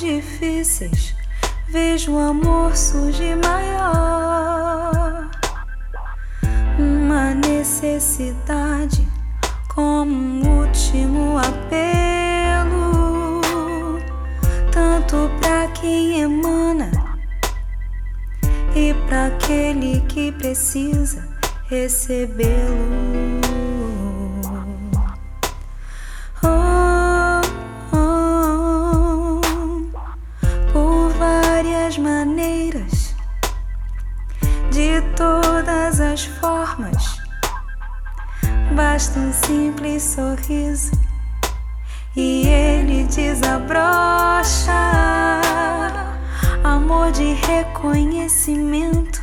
difíceis, vejo o amor surgir maior. Uma necessidade como um último apelo, tanto pra quem emana e pra aquele que precisa recebê-lo. Por várias maneiras, de todas as formas, basta um simples sorriso e ele desabrocha. Amor de reconhecimento,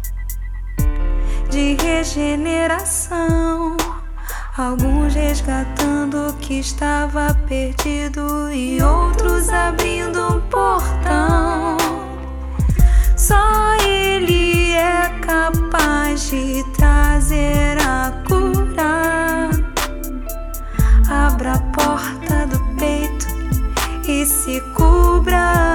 de regeneração, alguns resgatando o que estava perdido e outros abrindo um portão. Só ele é capaz de trazer a cura. Abra a porta do peito e se cubra.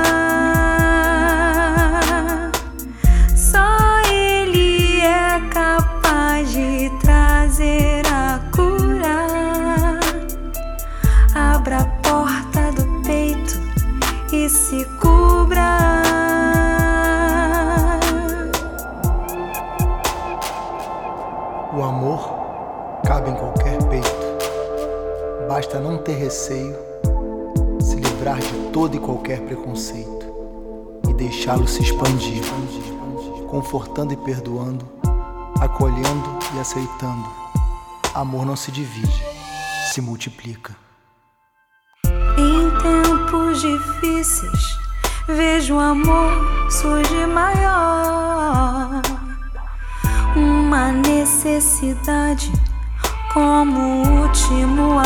Só ele é capaz de trazer a cura. Abra a porta do peito e se cubra. O amor cabe em qualquer peito. Basta não ter receio, se livrar de todo e qualquer preconceito e deixá-lo se expandir, confortando e perdoando, acolhendo e aceitando. Amor não se divide, se multiplica. Em tempos difíceis, vejo o amor surgir maior. Uma necessidade como o último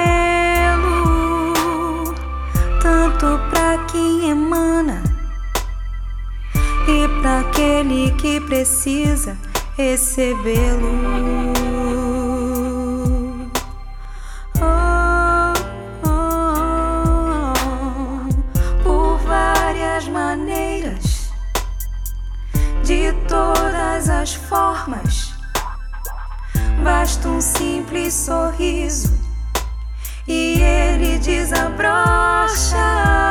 apelo, tanto pra quem emana e pra aquele que precisa recebê-lo. Por várias maneiras, de todas as formas, basta um simples sorriso e ele desabrocha.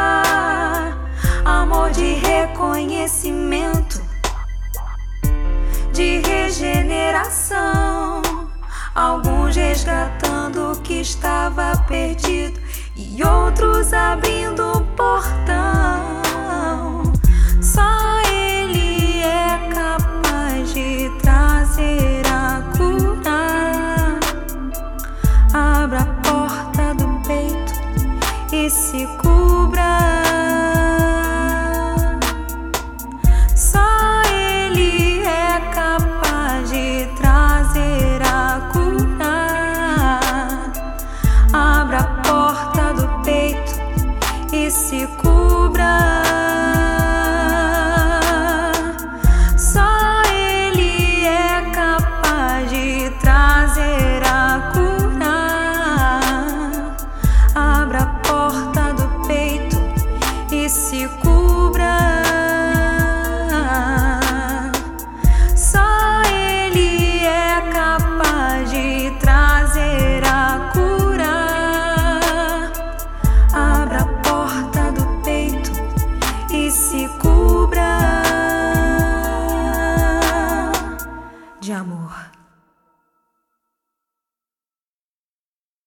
Amor de reconhecimento, de regeneração, alguns resgatando o que estava perdido e outros abrindo um portão. Só ele é capaz de trazer a cura. Abra a porta do peito e se cubra. Só ele é capaz de trazer a cura. Abra a porta do peito e se cubra.